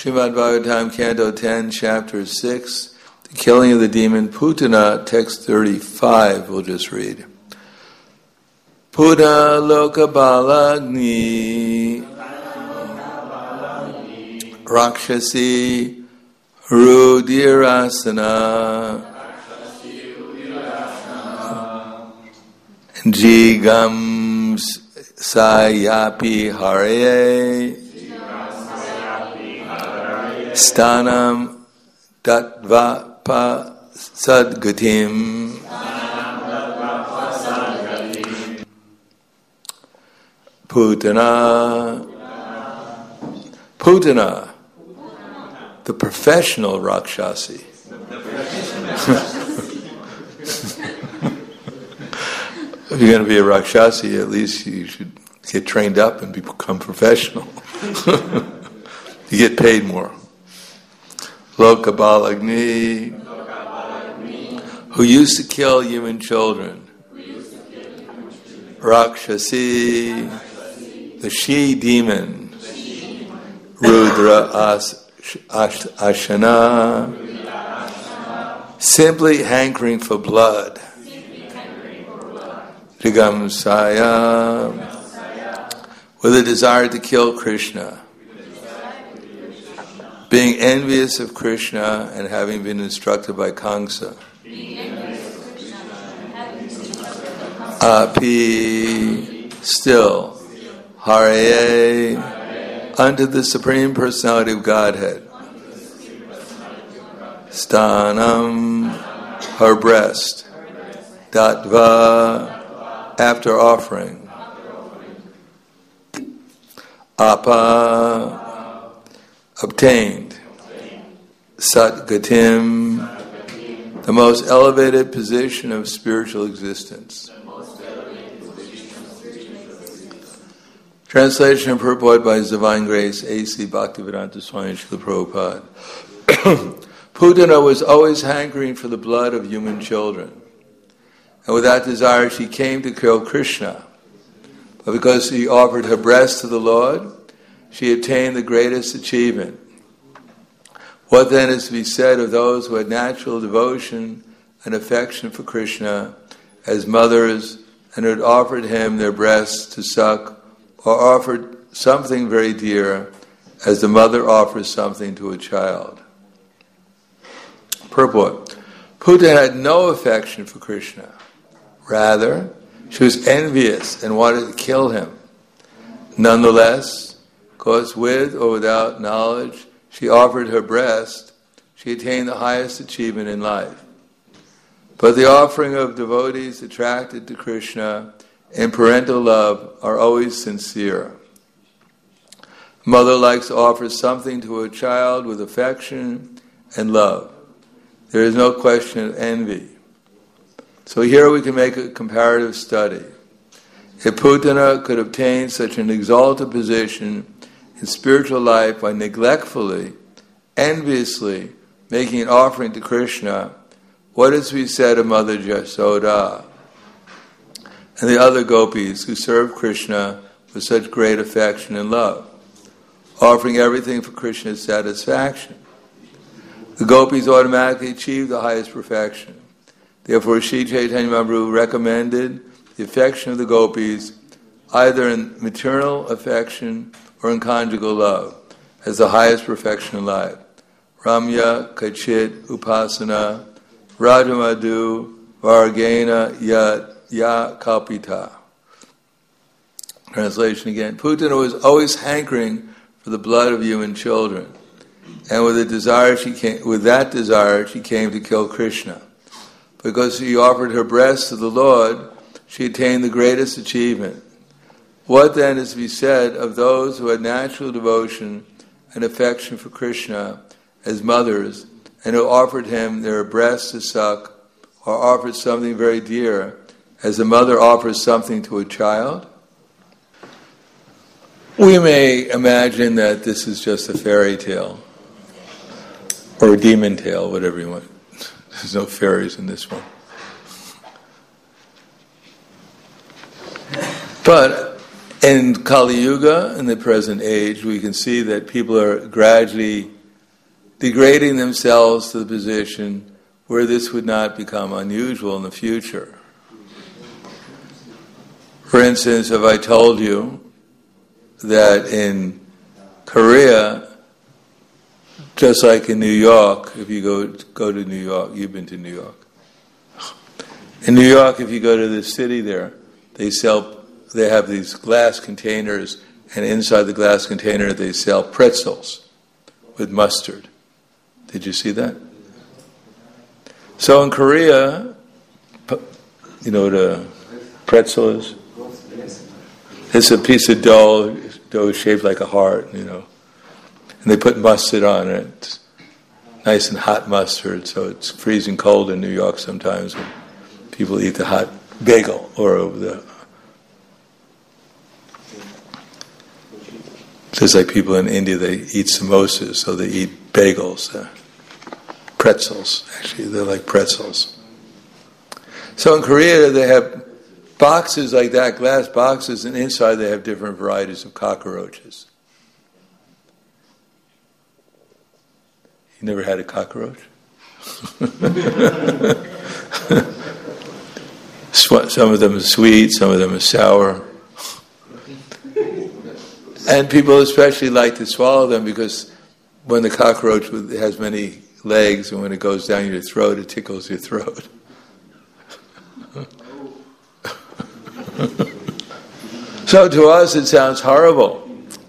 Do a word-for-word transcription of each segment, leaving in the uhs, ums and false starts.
Srimad Bhagavatam, Canto ten, Chapter six, the killing of the demon Putana, text thirty-five, we'll just read. Puta loka balagni rakshasi rudirasana jigam sayapi hare stanam datvapa sadgatim. Putana. Putana. The professional Rakshasi. If you're going to be a Rakshasi, at least you should get trained up and become professional. You get paid more. Lokabalagni, who used to kill human children. Rakshasi, the she demon. Rudra as, as, Ashana, simply hankering for blood. Jigamsaya, with a desire to kill Krishna. Being envious of Krishna and having been instructed by Kamsa. Api, still, Hare, unto the Supreme Personality of Godhead. Stanam, her breast. Datva, after offering. Apa, obtained. Satgatim, the most elevated position of spiritual existence. Translation and purport by His Divine Grace, A C Bhaktivedanta Swami Srila Prabhupada. Putana was always hankering for the blood of human children. And with that desire, she came to kill Krishna. But because she offered her breast to the Lord, she attained the greatest achievement. What then is to be said of those who had natural devotion and affection for Krishna as mothers and had offered him their breasts to suck, or offered something very dear as the mother offers something to a child? Purport. Puta had no affection for Krishna. Rather, she was envious and wanted to kill him. Nonetheless, because with or without knowledge, she offered her breast, she attained the highest achievement in life. But the offering of devotees attracted to Krishna in parental love are always sincere. A mother likes to offer something to a child with affection and love. There is no question of envy. So here we can make a comparative study. If Putana could obtain such an exalted position in spiritual life by neglectfully, enviously making an offering to Krishna, what is to be said of Mother Yasoda and the other gopis who served Krishna with such great affection and love, offering everything for Krishna's satisfaction? The gopis automatically achieved the highest perfection. Therefore, Sri Chaitanya Mahaprabhu recommended the affection of the gopis either in maternal affection or in conjugal love as the highest perfection in life. Ramya Kachit Upasana Rajamadhu Vargena Yat Ya Kalpita. Translation again. Putana was always hankering for the blood of human children, and with a desire, she came. With that desire, she came to kill Krishna. Because she offered her breast to the Lord, she attained the greatest achievement. What then is to be said of those who had natural devotion and affection for Krishna as mothers, and who offered him their breasts to suck, or offered something very dear, as a mother offers something to a child? We may imagine that this is just a fairy tale, or a demon tale, whatever you want. There's no fairies in this one. But in Kali Yuga, in the present age, we can see that people are gradually degrading themselves to the position where this would not become unusual in the future. For instance, if I told you that in Korea, just like in New York, if you go go to New York, you've been to New York. In New York, if you go to the city there, they sell, they have these glass containers, and inside the glass container they sell pretzels with mustard. Did you see that? So in Korea, you know what a pretzel is? It's a piece of dough, dough shaped like a heart, you know. And they put mustard on it. It's nice and hot mustard, so it's freezing cold in New York sometimes when people eat the hot bagel or the... Just like people in India, they eat samosas, so they eat bagels, uh, pretzels. Actually, they're like pretzels. So in Korea, they have boxes like that, glass boxes, and inside they have different varieties of cockroaches. You never had a cockroach? Some of them are sweet, some of them are sour. And people especially like to swallow them because when the cockroach has many legs and when it goes down your throat, it tickles your throat. So to us it sounds horrible.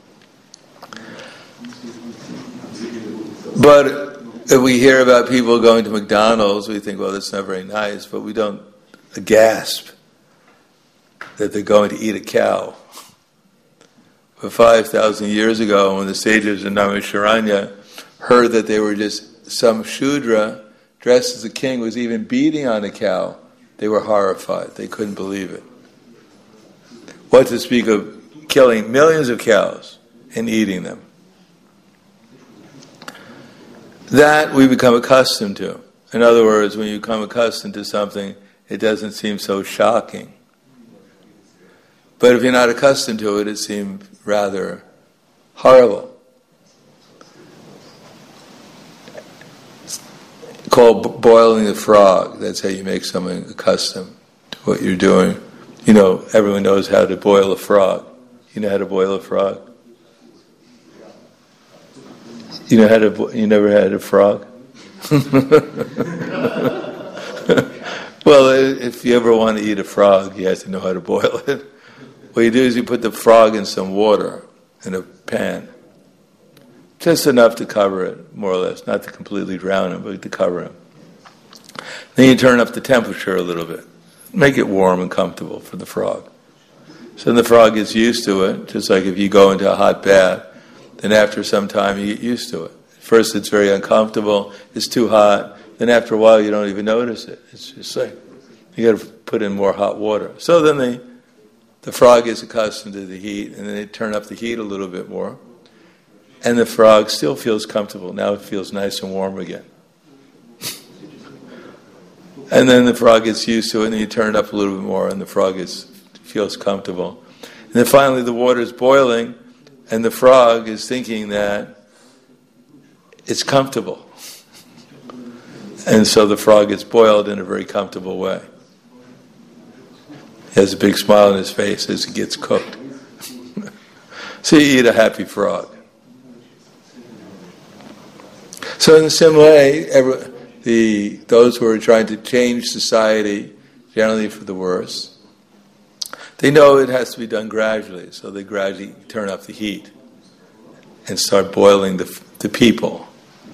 But if we hear about people going to McDonald's, we think, well, that's not very nice, but we don't gasp that they're going to eat a cow. For five thousand years ago, when the sages in Naimisharanya heard that they were just some Shudra dressed as a king was even beating on a cow, they were horrified. They couldn't believe it. What to speak of killing millions of cows and eating them? That we become accustomed to. In other words, when you become accustomed to something, it doesn't seem so shocking. But if you're not accustomed to it, it seems rather horrible. It's called boiling the frog. That's how you make someone accustomed to what you're doing. You know, everyone knows how to boil a frog. You know how to boil a frog? You know how to? Bo- you never had a frog? Well, if you ever want to eat a frog, you have to know how to boil it. What you do is you put the frog in some water in a pan, just enough to cover it, more or less, not to completely drown him, but to cover him. Then you turn up the temperature a little bit, make it warm and comfortable for the frog. So the frog gets used to it, just like if you go into a hot bath, then after some time you get used to it. At first it's very uncomfortable, it's too hot, then after a while you don't even notice it. It's just like, you got to put in more hot water. So then they, the frog gets accustomed to the heat, and then they turn up the heat a little bit more, and the frog still feels comfortable. Now it feels nice and warm again. And then the frog gets used to it, and then you turn it up a little bit more, and the frog gets, feels comfortable. And then finally the water is boiling, and the frog is thinking that it's comfortable. And so the frog gets boiled in a very comfortable way. He has a big smile on his face as he gets cooked. So you eat a happy frog. So in the same way, every, the those who are trying to change society, generally for the worse, they know it has to be done gradually, so they gradually turn up the heat and start boiling the, the people.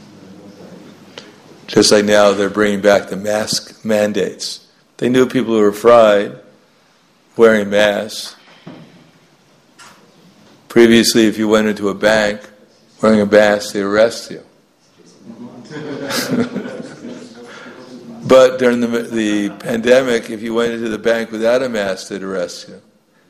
Just like now they're bringing back the mask mandates. They knew people who were fried wearing masks. Previously, if you went into a bank wearing a mask, they arrest you. But during the, the pandemic, if you went into the bank without a mask, they'd arrest you.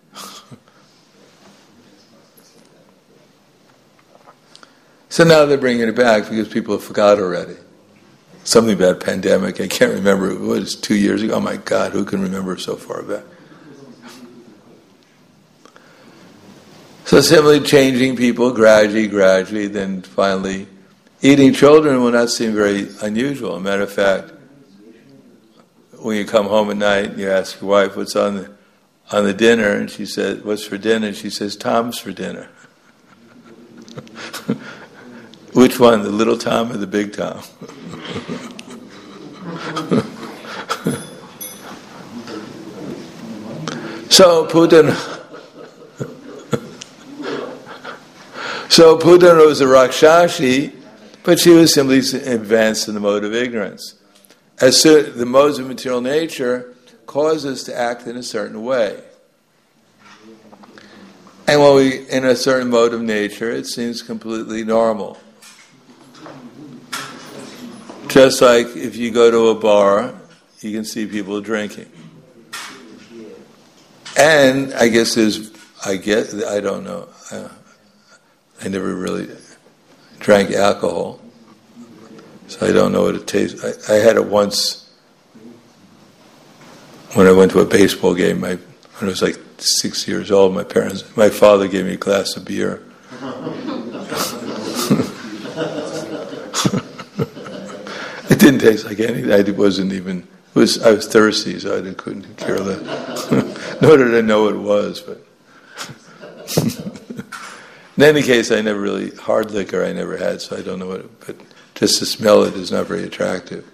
So now they're bringing it back because people have forgot already. Something about pandemic, I can't remember, it was two years ago. Oh my God, who can remember so far back? So simply changing people gradually, gradually, then finally eating children will not seem very unusual. As a matter of fact, when you come home at night and you ask your wife what's on the, on the dinner, and she says, what's for dinner? And she says, Tom's for dinner. Which one, the little Tom or the big Tom? So Putana, so Putana was a Rakshashi, but she was simply advanced in the mode of ignorance. As soon, the modes of material nature cause us to act in a certain way. And when we in a certain mode of nature, it seems completely normal. Just like if you go to a bar, you can see people drinking. And I guess there's, I guess, I don't know. I, I never really drank alcohol, so I don't know what it tastes. I, I had it once when I went to a baseball game. My, when I was like six years old, my parents, my father gave me a glass of beer. It didn't taste like anything. I wasn't even. It was I was thirsty, so I didn't, couldn't care less. Nor did I know what it was, but. In any case, I never really, hard liquor I never had, so I don't know what it, but just to smell it is not very attractive.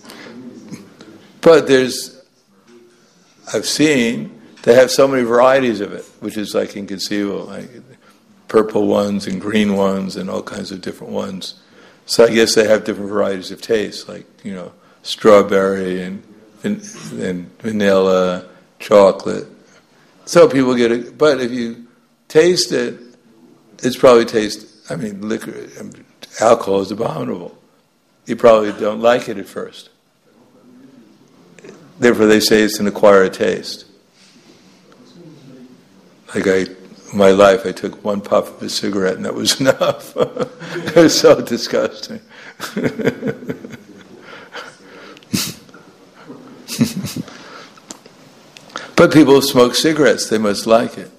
But there's, I've seen, they have so many varieties of it, which is like inconceivable, like purple ones and green ones and all kinds of different ones. So I guess they have different varieties of taste, like, you know, strawberry and, and, and vanilla, chocolate. So people get it, but if you taste it, it's probably taste, I mean, liquor, alcohol is abominable. You probably don't like it at first. Therefore, they say it's an acquired taste. Like I, in my life, I took one puff of a cigarette and that was enough. It was so disgusting. But people who smoke cigarettes, they must like it.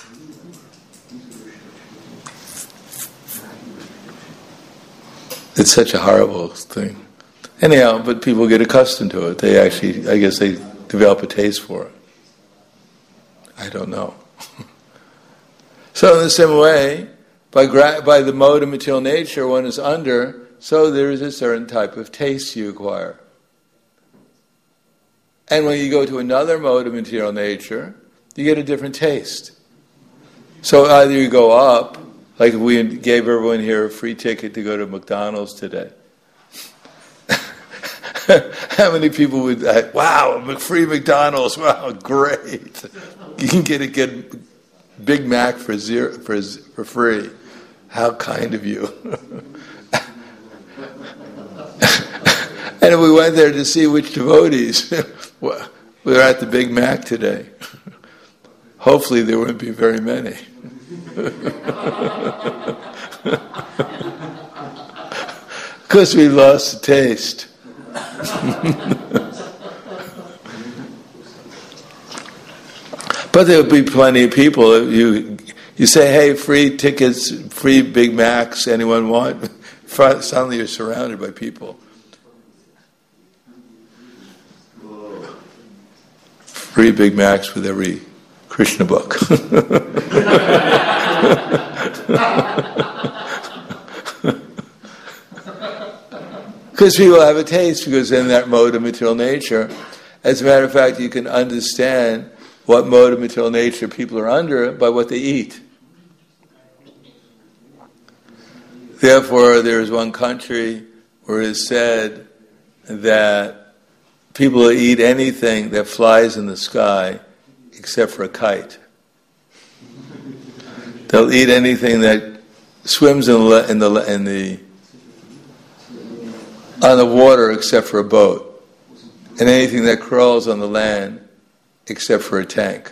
It's such a horrible thing. Anyhow, but people get accustomed to it. They actually, I guess they develop a taste for it. I don't know. So in the same way, by gra- by the mode of material nature one is under, so there is a certain type of taste you acquire. And when you go to another mode of material nature, you get a different taste. So either you go up, like if we gave everyone here a free ticket to go to McDonald's today. How many people would, uh, wow, free McDonald's, wow, great. You can get a good Big Mac for zero, for, for free. How kind of you. And if we went there to see which devotees were at the Big Mac today, hopefully there wouldn't be very many. Because we lost the taste. But there would be plenty of people. You you say, hey, free tickets, free Big Macs, anyone want? Suddenly you're surrounded by people. Free Big Macs with every Krishna book. Because people have a taste, because in that mode of material nature, as a matter of fact, you can understand what mode of material nature people are under by what they eat. Therefore, there is one country where it is said that people will eat anything that flies in the sky except for a kite. They'll eat anything that swims in the, in the, in the on the water except for a boat, and anything that crawls on the land except for a tank.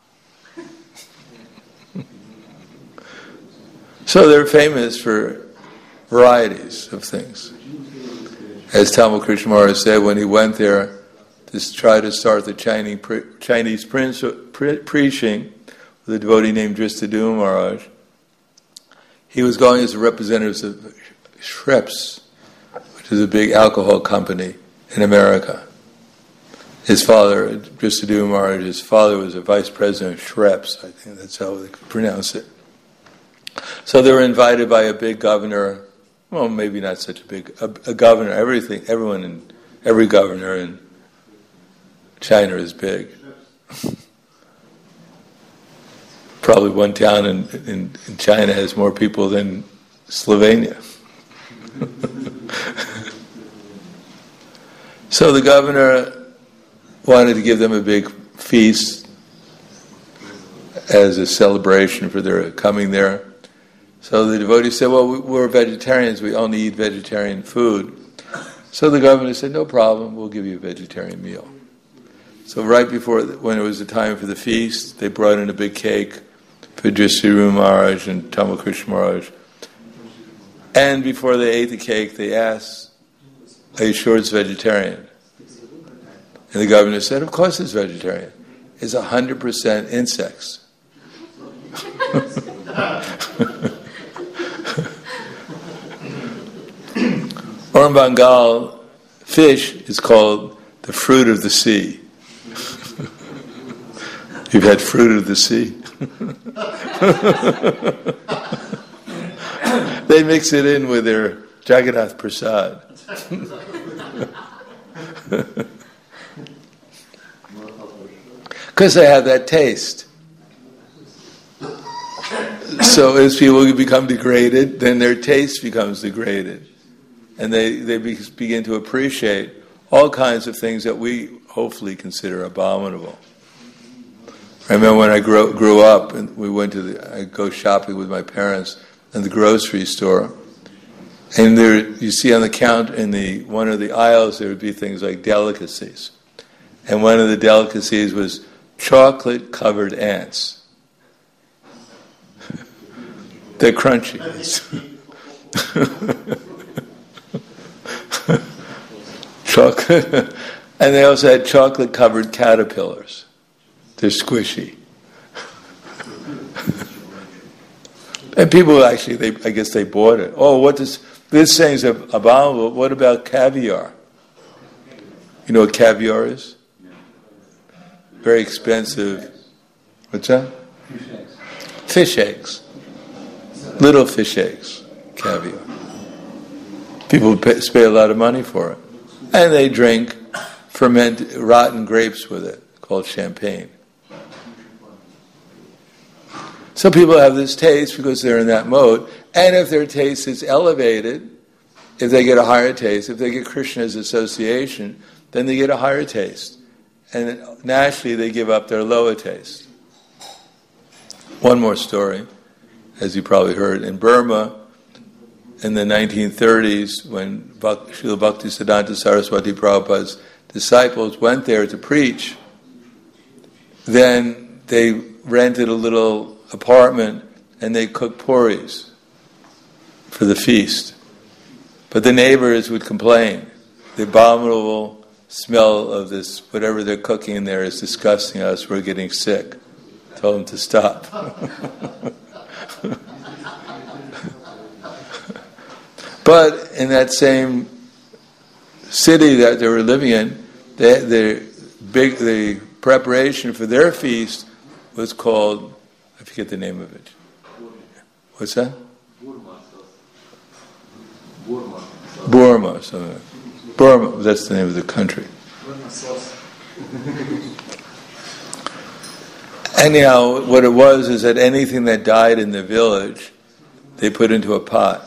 So they're famous for varieties of things. As Tamal Krishna Maharaj said when he went there to try to start the Chinese, Chinese prince, pre- preaching with a devotee named Dristaduma Maharaj, he was going as a representative of Schweppes, which is a big alcohol company in America. His father, Drishtadyumna Maharaj, his father was a vice president of Schweppes. I think that's how they pronounce it. So they were invited by a big governor. Well, maybe not such a big a, a governor. Everything, everyone, in every governor in China is big. Probably one town in, in, in China has more people than Slovenia. So the governor wanted to give them a big feast as a celebration for their coming there. So the devotees said, well, we're vegetarians, we only eat vegetarian food. So the governor said, no problem, we'll give you a vegetarian meal. So right before, when it was the time for the feast, they brought in a big cake for Drishtadyumna Maharaj and Tamakrishna Maharaj. And before they ate the cake, they asked, are you sure it's vegetarian? And the governor said, of course it's vegetarian. It's one hundred percent insects. Or in Bengal, fish is called the fruit of the sea. You've had fruit of the sea? They mix it in with their Jagannath Prasad. Because they have that taste. So as people become degraded, then their taste becomes degraded. And they, they be, begin to appreciate all kinds of things that we hopefully consider abominable. I remember when I grew, grew up, and we went to the, I go shopping with my parents in the grocery store, and there you see on the count in the one of the aisles there would be things like delicacies, and one of the delicacies was chocolate-covered ants. They're crunchy. Chocolate, and they also had chocolate-covered caterpillars. They're squishy. And people actually, they, I guess they bought it. Oh, what does, this thing's abominable. What about caviar? You know what caviar is? Very expensive. What's that? Fish eggs. Fish eggs. Little fish eggs. Caviar. People pay, pay a lot of money for it. And they drink ferment rotten grapes with it, called champagne. So people have this taste because they're in that mode, and if their taste is elevated, if they get a higher taste, if they get Krishna's association, then they get a higher taste. And naturally they give up their lower taste. One more story, as you probably heard, in Burma, in the nineteen thirties, when Srila Bhaktisiddhanta Saraswati Prabhupada's disciples went there to preach, then they rented a little apartment and they cooked puris for the feast. But the neighbors would complain. The abominable smell of this, whatever they're cooking in there is disgusting us, we're getting sick. Told them to stop. But in that same city that they were living in, they, the big the preparation for their feast was called, I forget the name of it. What's that? Burma. Burma. So Burma, that's the name of the country. Anyhow, what it was is that anything that died in the village, they put into a pot.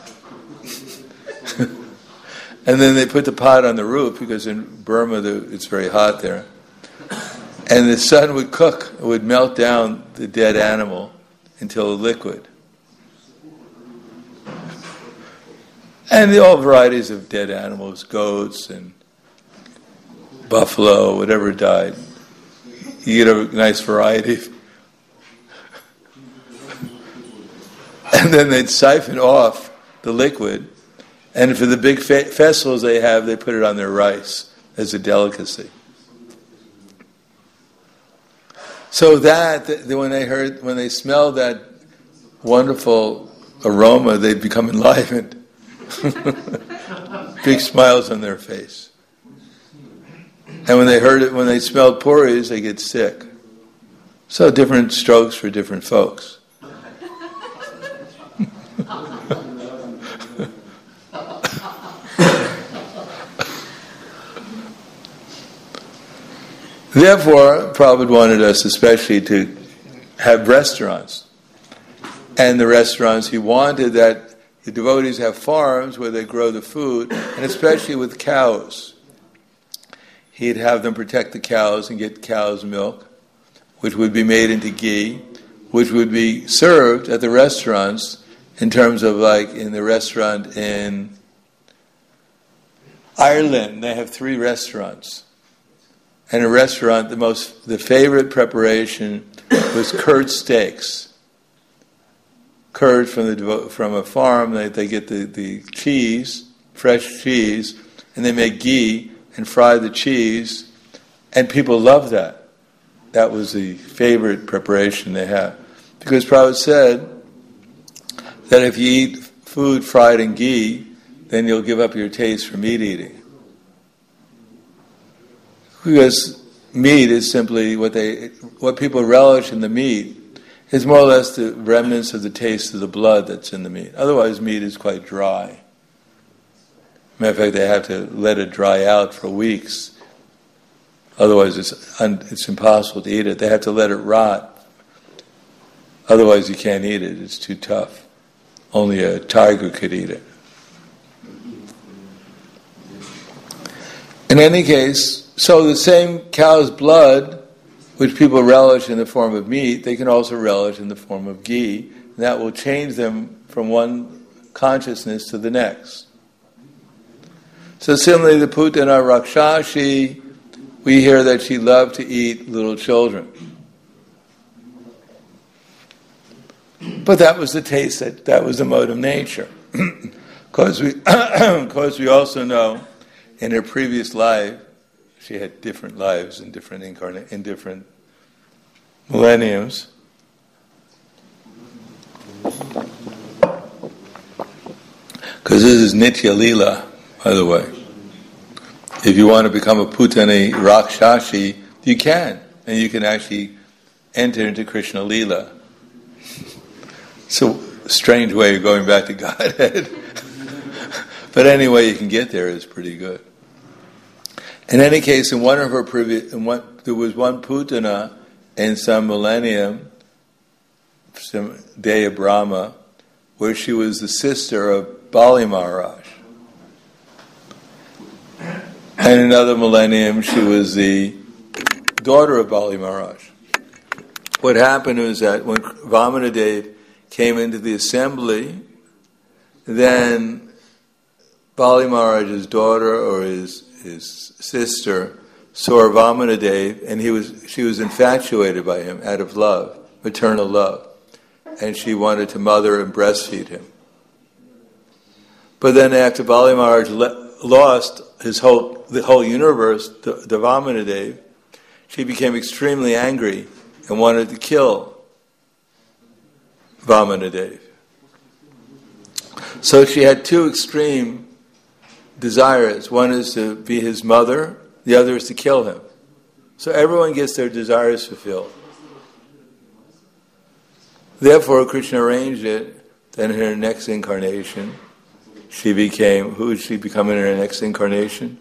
And then they put the pot on the roof, because in Burma the, it's very hot there. And the sun would cook, it would melt down the dead animal until a liquid. And the, all varieties of dead animals, goats and buffalo, whatever died. You get a nice variety. And then they'd siphon off the liquid, and for the big fe- festivals they have, they put it on their rice as a delicacy. So that, the, when they heard, when they smelled that wonderful aroma, they'd become enlivened. Big smiles on their face. And when they heard it, when they smelled puris, they get sick. So different strokes for different folks. Therefore, Prabhupada wanted us especially to have restaurants. And the restaurants, he wanted that the devotees have farms where they grow the food, and especially with cows. He'd have them protect the cows and get cow's milk, which would be made into ghee, which would be served at the restaurants in terms of like in the restaurant in Ireland. They have three restaurants. And a restaurant, the most, the favorite preparation was curd steaks. Curd from the from a farm, they, they get the, the cheese, fresh cheese, and they make ghee and fry the cheese, and people love that. That was the favorite preparation they have. Because Prabhupada said that if you eat food fried in ghee, then you'll give up your taste for meat eating. Because meat is simply what they, what people relish in the meat is more or less the remnants of the taste of the blood that's in the meat. Otherwise, meat is quite dry. Matter of fact, they have to let it dry out for weeks. Otherwise, it's un, it's impossible to eat it. They have to let it rot. Otherwise, you can't eat it. It's too tough. Only a tiger could eat it. In any case, so the same cow's blood, which people relish in the form of meat, they can also relish in the form of ghee. And that will change them from one consciousness to the next. So similarly, the Putana Rakshashi, we hear that she loved to eat little children. But that was the taste, that, that was the mode of nature. Because we, because we also know in her previous life, she had different lives in different incarna- in different millenniums. Because this is Nitya Leela, by the way. If you want to become a Putani Rakshashi, you can. And you can actually enter into Krishna Leela. It's a strange way of going back to Godhead. But any way you can get there is pretty good. In any case, in one of her previous, in one, there was one Putana in some millennium, some day of Brahma, where she was the sister of Bali Maharaj. And in another millennium, she was the daughter of Bali Maharaj. What happened was that when Vamanadev came into the assembly, then Bali Maharaj's daughter or his his sister saw Vamanadev, and he was she was infatuated by him out of love, maternal love, and she wanted to mother and breastfeed him. But then after Bali Maharaj le- lost his whole the whole universe to, to Vamanadev, she became extremely angry and wanted to kill Vamanadev. So she had two extreme desires. One is to be his mother, the other is to kill him. So everyone gets their desires fulfilled. Therefore, Krishna arranged it that in her next incarnation, she became, who would she become in her next incarnation?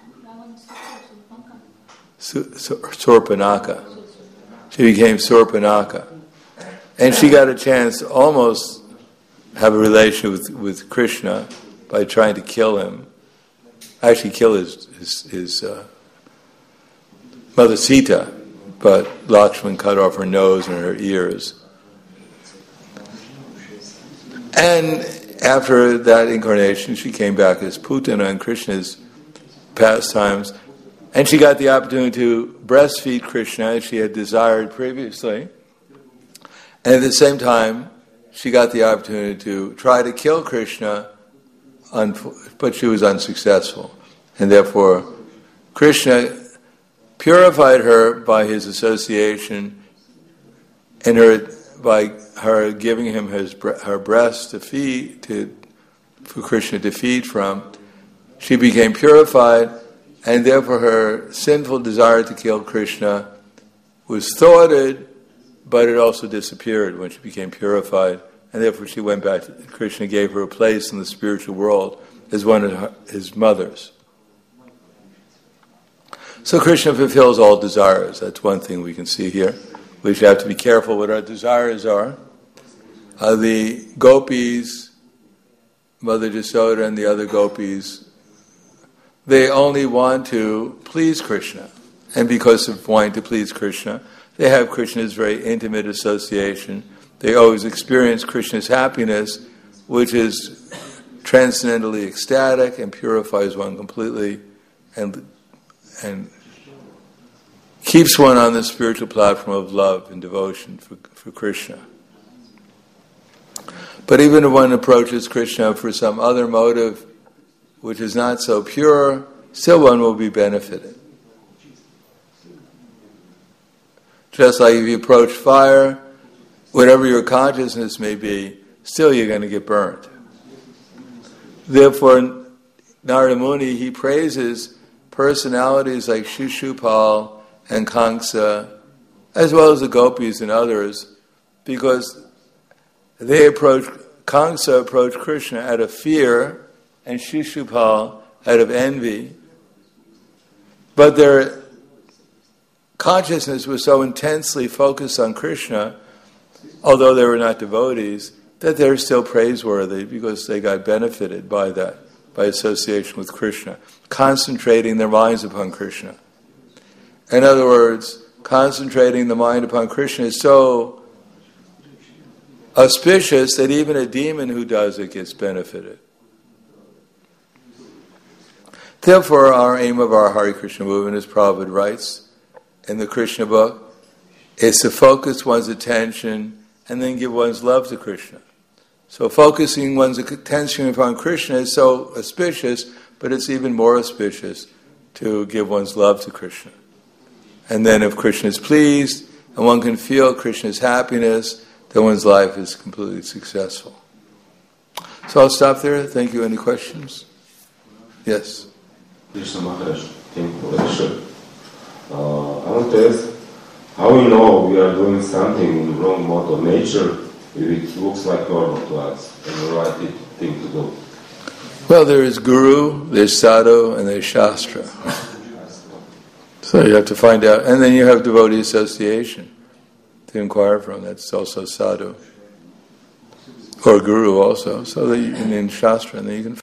Surpanaka. She became Surpanaka. And she got a chance to almost have a relation with, with Krishna by trying to kill him. Actually kill his, his, his uh, mother Sita, but Lakshman cut off her nose and her ears. And after that incarnation, she came back as Putana in Krishna's pastimes, and she got the opportunity to breastfeed Krishna as she had desired previously. And at the same time, she got the opportunity to try to kill Krishna, but she was unsuccessful. And therefore, Krishna purified her by his association and her by her giving him his her breast to feed, to for Krishna to feed from, she became purified, and therefore her sinful desire to kill Krishna was thwarted, but it also disappeared when she became purified, and therefore she went back to Krishna, gave her a place in the spiritual world as one of her, his mothers. So Krishna fulfills all desires. That's one thing we can see here. We should have to be careful what our desires are. Uh, the gopis, Mother Jasoda and the other gopis, they only want to please Krishna. And because of wanting to please Krishna, they have Krishna's very intimate association. They always experience Krishna's happiness, which is transcendently ecstatic and purifies one completely and and keeps one on the spiritual platform of love and devotion for, for Krishna. But even if one approaches Krishna for some other motive which is not so pure, still one will be benefited. Just like if you approach fire, whatever your consciousness may be, still you're going to get burned. Therefore, Narada Muni, he praises personalities like Shishupal and Kamsa, as well as the gopis and others, because they approach, Kamsa approached Krishna out of fear, and Shishupal out of envy. But their consciousness was so intensely focused on Krishna, although they were not devotees, that they're still praiseworthy because they got benefited by that, by association with Krishna, concentrating their minds upon Krishna. In other words, concentrating the mind upon Krishna is so auspicious that even a demon who does it gets benefited. Therefore, our aim of our Hare Krishna movement, as Prabhupada writes in the Krishna book, is to focus one's attention and then give one's love to Krishna. So focusing one's attention upon Krishna is so auspicious, but it's even more auspicious to give one's love to Krishna. And then if Krishna is pleased, and one can feel Krishna's happiness, then one's life is completely successful. So I'll stop there. Thank you. Any questions? Yes. Krishna Maharaj, thank you for the show. Uh, I want to ask, how we know we are doing something in the wrong mode of nature if it looks like normal to us and the right thing to do? Well, there is Guru, there's Sadhu, and there's Shastra. So you have to find out. And then you have devotee association to inquire from. That's also Sadhu. Or Guru also. So that you, and then Shastra, and then you can